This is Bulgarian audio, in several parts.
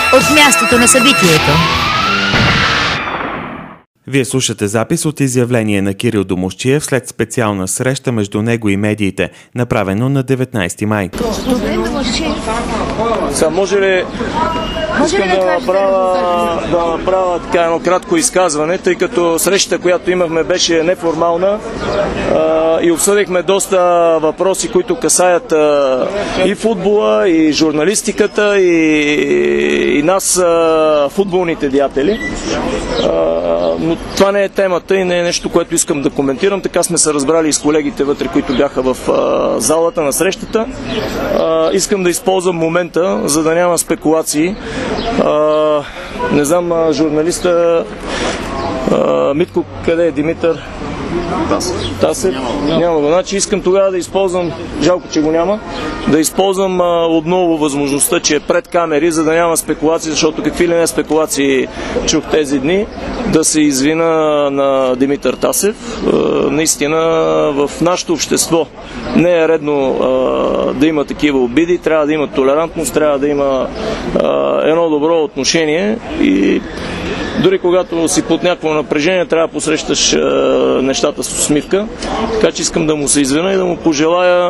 от мястото на събитието. Вие слушате запис от изявление на Кирил Домусчиев след специална среща между него и медиите, направено на 19 май. Сега може ли да направя така едно кратко изказване, тъй като срещата, която имахме, беше неформална и обсъдихме доста въпроси, които касаят и футбола, и журналистиката, и нас, футболните деятели. Но това не е темата и не е нещо, което искам да коментирам. Така сме се разбрали и с колегите вътре, които бяха в залата на срещата. Искам да използвам момента, за да няма спекулации. Не знам, журналиста Митко, къде е Димитър? Тасев? Няма го. Значи искам тогава да използвам, жалко, че го няма, да използвам отново възможността, че е пред камери, за да няма спекулации, защото какви ли не спекулации чух тези дни, да се извина на Димитър Тасев. Наистина в нашето общество не е редно да има такива обиди, трябва да има толерантност, трябва да има едно добро отношение и дори когато си под някакво напрежение, трябва да посрещаш нещата с усмивка. Така че искам да му се извина и да му пожелая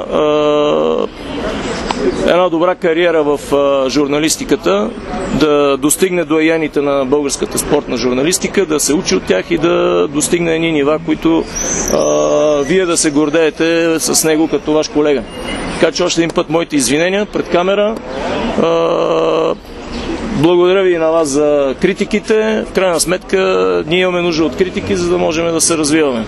една добра кариера в журналистиката, да достигне до аяните на българската спортна журналистика, да се учи от тях и да достигне едни нива, които вие да се гордеете с него като ваш колега. Така че още един път моите извинения пред камера. Благодаря ви и на вас за критиките. В крайна сметка ние имаме нужда от критики, за да можем да се развиваме.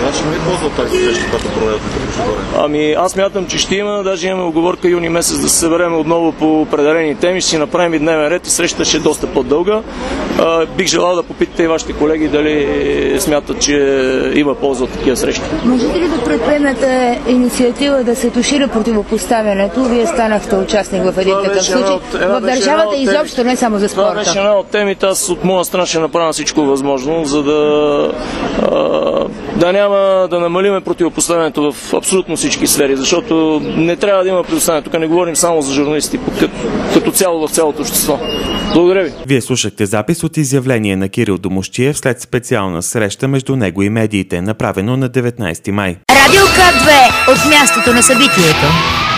Ами аз мятам, че ще има. Даже имаме уговорка юни месец да се съберем отново по определени теми. Ще си направим и дневен ред и срещата ще е доста по-дълга. Бих желал да попитате и вашите колеги дали смятат, че има полза от такива срещи. Можете ли да предприемете инициатива да се тушира противопоставянето? Вие станахте участник в един такъв случай. В държавата изобщо, не само за спорта. Това беше една от темите. Аз от моя страна ще направя всичко възможно, за да намалиме противопоставянето в абсолютно всички сфери, защото не трябва да има противопоставяне. Тук не говорим само за журналисти, като цяло в цялото общество. Благодаря ви. Вие слушахте запис от изявление на Кирил Домусчиев след специална среща между него и медиите, направено на 19 май. Радио К2 от мястото на събитието.